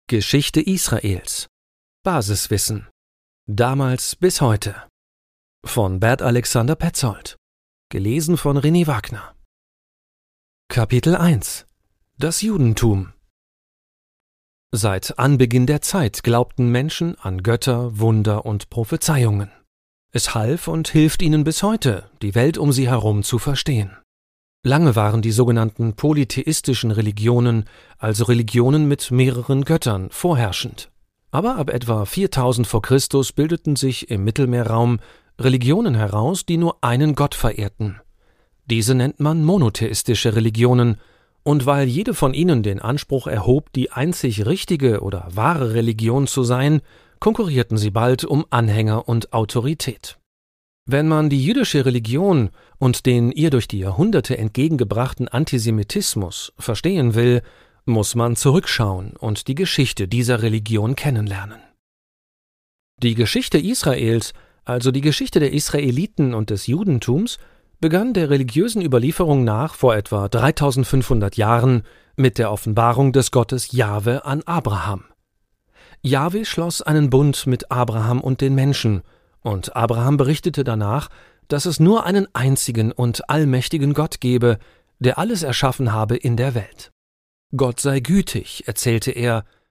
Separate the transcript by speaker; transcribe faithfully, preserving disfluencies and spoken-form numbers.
Speaker 1: Geschichte Israels. Basiswissen. Damals bis heute. Von Bert Alexander Petzold. Gelesen von René Wagner. Kapitel eins. Das Judentum. Seit Anbeginn der Zeit glaubten Menschen an Götter, Wunder und Prophezeiungen. Es half und hilft ihnen bis heute, die Welt um sie herum zu verstehen. Lange waren die sogenannten polytheistischen Religionen, also Religionen mit mehreren Göttern, vorherrschend. Aber ab etwa viertausend vor Christus bildeten sich im Mittelmeerraum Religionen heraus, die nur einen Gott verehrten. Diese nennt man monotheistische Religionen, und weil jede von ihnen den Anspruch erhob, die einzig richtige oder wahre Religion zu sein, konkurrierten sie bald um Anhänger und Autorität. Wenn man die jüdische Religion und den ihr durch die Jahrhunderte entgegengebrachten Antisemitismus verstehen will, muss man zurückschauen und die Geschichte dieser Religion kennenlernen. Die Geschichte Israels, also die Geschichte der Israeliten und des Judentums, begann der religiösen Überlieferung nach vor etwa dreitausendfünfhundert Jahren mit der Offenbarung des Gottes Jahwe an Abraham. Jahwe schloss einen Bund mit Abraham und den Menschen, und Abraham berichtete danach, dass es nur einen einzigen und allmächtigen Gott gebe, der alles erschaffen habe in der Welt. Gott sei gütig, erzählte er,